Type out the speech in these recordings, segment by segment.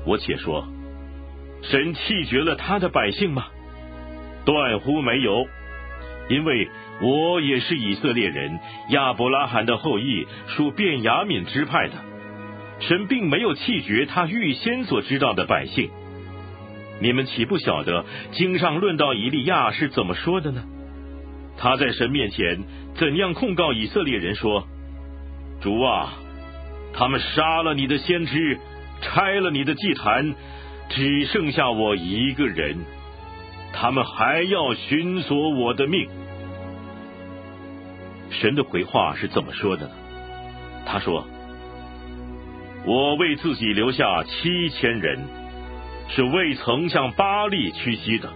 我且说，神弃绝了他的百姓吗？断乎没有，因为我也是以色列人，亚伯拉罕的后裔，属便雅悯支派的。神并没有弃绝他预先所知道的百姓。你们岂不晓得经上论到以利亚是怎么说的呢？他在神面前怎样控告以色列人说，主啊，他们杀了你的先知，拆了你的祭坛，只剩下我一个人，他们还要寻索我的命。神的回话是怎么说的呢？他说，我为自己留下7000人，是未曾向巴力屈膝的。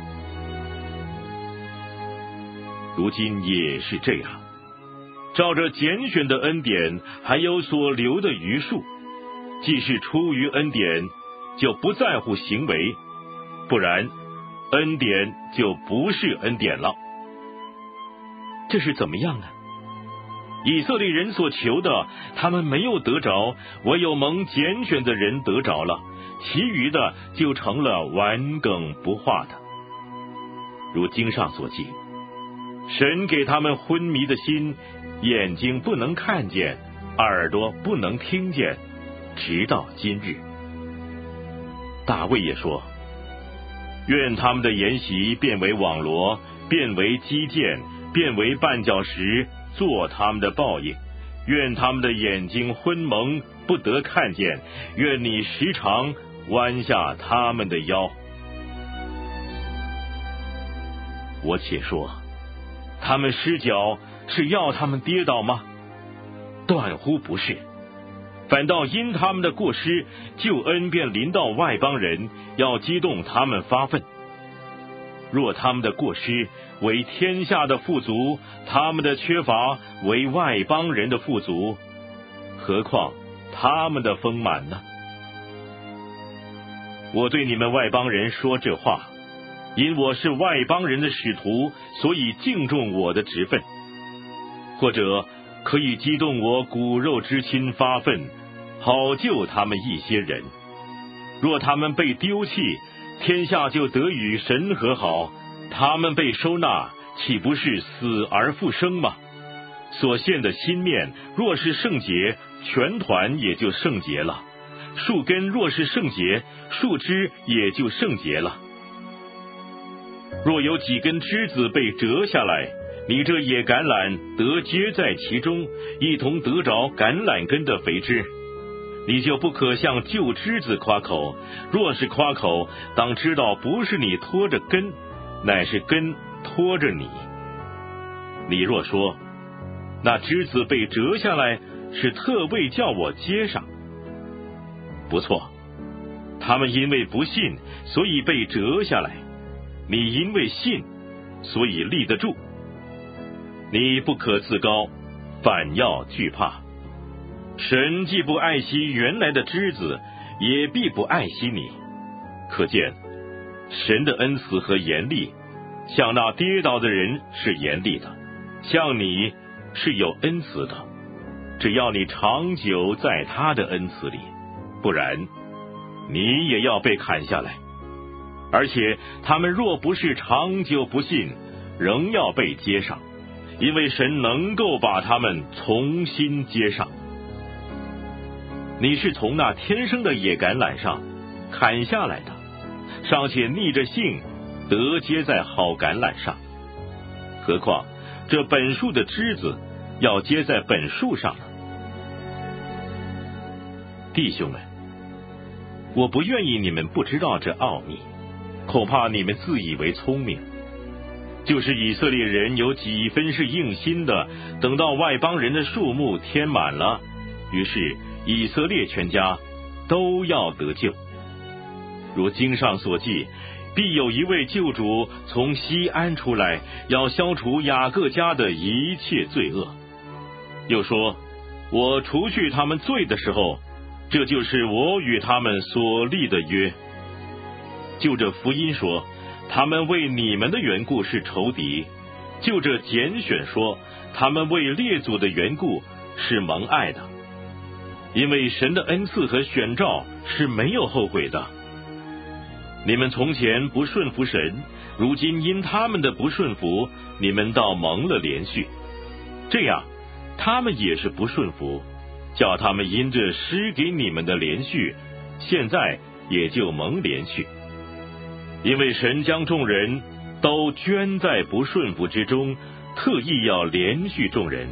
如今也是这样，照着拣选的恩典，还有所留的余数，既是出于恩典，就不在乎行为，不然恩典就不是恩典了。这是怎么样呢？以色列人所求的，他们没有得着，唯有蒙拣选的人得着了，其余的就成了顽梗不化的。如经上所记，神给他们昏迷的心，眼睛不能看见，耳朵不能听见，直到今日。大卫也说，愿他们的筵席变为网罗，变为基建，变为绊脚石，做他们的报应。愿他们的眼睛昏蒙，不得看见，愿你时常弯下他们的腰。我且说，他们失脚是要他们跌倒吗？断乎不是，反倒因他们的过失，救恩便临到外邦人，要激动他们发愤。若他们的过失为天下的富足，他们的缺乏为外邦人的富足，何况他们的丰满呢？我对你们外邦人说这话，因我是外邦人的使徒，所以敬重我的职分，或者可以激动我骨肉之亲发愤，好救他们一些人。若他们被丢弃，天下就得与神和好，他们被收纳，岂不是死而复生吗？所献的新面若是圣洁，全团也就圣洁了；树根若是圣洁，树枝也就圣洁了。若有几根枝子被折下来，你这野橄榄得接在其中，一同得着橄榄根的肥枝，你就不可向旧枝子夸口。若是夸口，当知道不是你拖着根，乃是根拖着你。你若说，那枝子被折下来是特为叫我接上，不错，他们因为不信，所以被折下来；你因为信，所以立得住。你不可自高，反要惧怕。神既不爱惜原来的枝子，也必不爱惜你。可见神的恩慈和严厉，向那跌倒的人是严厉的，向你是有恩慈的，只要你长久在他的恩慈里，不然你也要被砍下来。而且他们若不是长久不信，仍要被接上，因为神能够把他们重新接上。你是从那天生的野橄榄上砍下来的，尚且逆着性得接在好橄榄上，何况这本树的枝子要接在本树上呢？弟兄们，我不愿意你们不知道这奥秘，恐怕你们自以为聪明。就是以色列人有几分是硬心的，等到外邦人的数目填满了，于是以色列全家都要得救。如经上所记，必有一位救主从西安出来，要消除雅各家的一切罪恶。又说，我除去他们罪的时候，这就是我与他们所立的约。就这福音说，他们为你们的缘故是仇敌；就这拣选说，他们为列祖的缘故是蒙爱的。 因为神的恩赐和选召是没有后悔的。你们从前不顺服神，如今因他们的不顺服，你们倒蒙了连续。这样，他们也是不顺服，叫他们因着施给你们的连续，现在也就蒙连续。因为神将众人都捐在不顺服之中，特意要连续众人。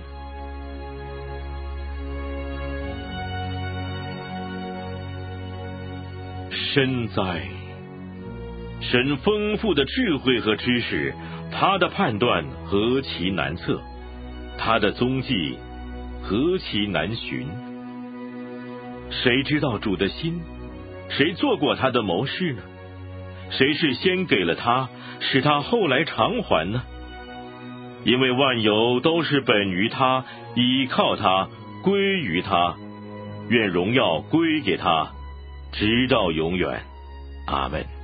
深哉！神丰富的智慧和知识，他的判断何其难测，他的踪迹何其难寻。谁知道主的心？谁做过他的谋士呢？谁是先给了他，使他后来偿还呢？因为万有都是本于他，倚靠他，归于他，愿荣耀归给他，直到永远。阿们。